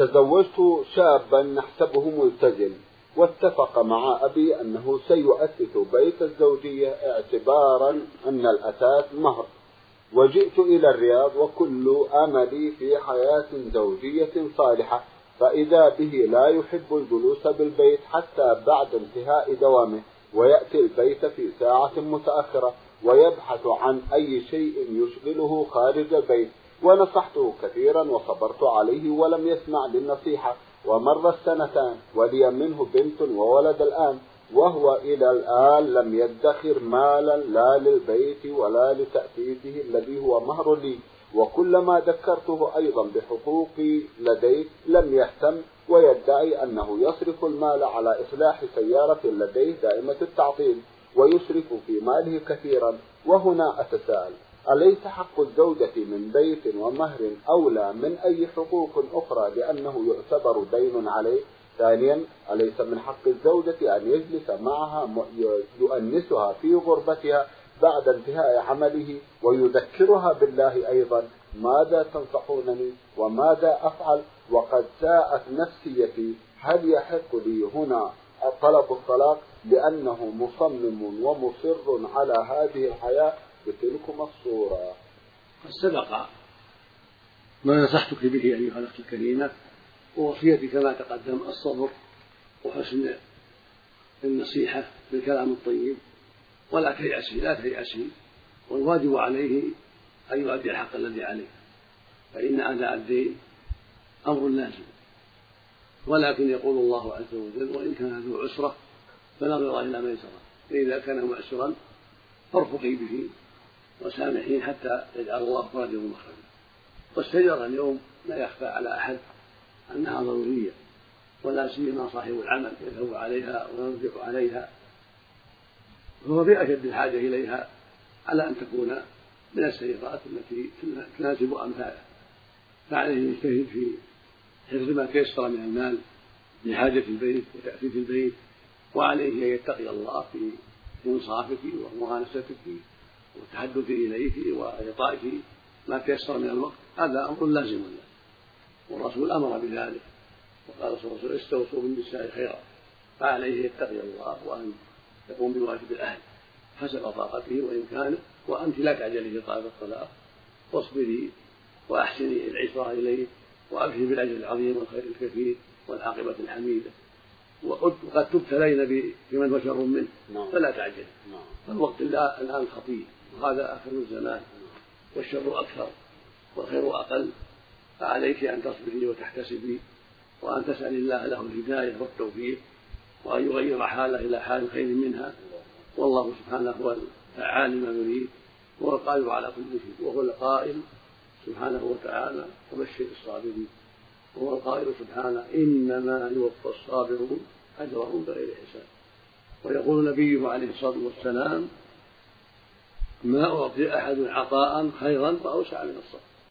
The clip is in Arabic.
تزوجت شابا نحسبه ملتزم، واتفق مع أبي أنه سيؤسس بيت الزوجية اعتبارا أن الأساس مهر، وجئت إلى الرياض وكل أملي في حياة زوجية صالحة، فإذا به لا يحب الجلوس بالبيت حتى بعد انتهاء دوامه، ويأتي البيت في ساعة متأخرة ويبحث عن أي شيء يشغله خارج البيت، ونصحته كثيرا وصبرت عليه ولم يسمع للنصيحة، ومر السنتان ولي منه بنت وولد الآن، وهو إلى الآن لم يدخر مالا لا للبيت ولا لتأسيسه الذي هو مهر لي، وكلما ذكرته أيضا بحقوقي لديه لم يهتم، ويدعي أنه يصرف المال على إصلاح سيارة لديه دائمة التعطيل، ويسرف في ماله كثيرا. وهنا أتساءل: أليس حق الزوجة من بيت ومهر أولى من أي حقوق أخرى لأنه يعتبر دين عليه؟ ثانيا، أليس من حق الزوجة أن يجلس معها يؤنسها في غربتها بعد انتهاء عمله ويذكرها بالله أيضا؟ ماذا تنصحونني وماذا أفعل وقد ساءت نفسيتي؟ هل يحق لي هنا طلب الطلاق لأنه مصمم ومصر على هذه الحياة بتلكم الصورة؟ سبق ما نصحتك به أيها الأخت الكريمة، ووصيتي كما تقدم الصبر وحسن النصيحة بالكلام الطيب، ولا تيأسي، والواجب عليه أن يؤدي الحق الذي عليه، فإن أداء الدين أمر لازم، ولكن يقول الله عز وجل: وإن كان ذو عسرة فنظرة إلى ميسرة، فإذا كان معسرا فارفقي به وسامحين حتى يجعل الله فرجه مخرجا. والشجرة اليوم لا يخفى على أحد أنها ضرورية، ولا سيما صاحب العمل يذهب عليها وينفق عليها، فهو بأشد الحاجة إليها على أن تكون من السيارات التي تناسب أمثاله، فعليه يجتهد في حفظ ما تيسر من المال لحاجة البيت وتأسيس البيت، وعليه أن يتقي الله في إنصافك ومؤانستك والتحدث إليك وإعطائك ما تيسر من الوقت، هذا أمر لازم له، والرسول أمر بذلك، وقال صلى الله عليه وسلم: استوصوا بالنساء خيرا، فعليه يتقي الله وأن يقوم بواجب الأهل حسب طاقته وإمكانه، وأنت لا تعجلي في طلب الطلاق، واصبري وأحسني العشرة إليه، وأبشري بالأجر العظيم والخير الكثير والعاقبة الحميدة، وقد تبتلين بمن هو شر منه، فلا تعجل، فالوقت الآن خطير، وهذا آخر الزمان، والشر أكثر والخير أقل، فعليك أن تصبري وتحتسبي، وأن تسأل الله له الهداية والتوفيق، وأن يغير حاله إلى حال خير منها، والله سبحانه هو الفعال لما يريد، هو القادر على كل شيء، وهو القائل سبحانه وتعالى: وبشر الصابرين، وهو القائل سبحانه: إنما يوفى الصابرون أجرهم بغير حساب. ويقول نبيه عليه الصلاة والسلام: ما أعطي أحد عطاء خيرا وأوسع من الصبر.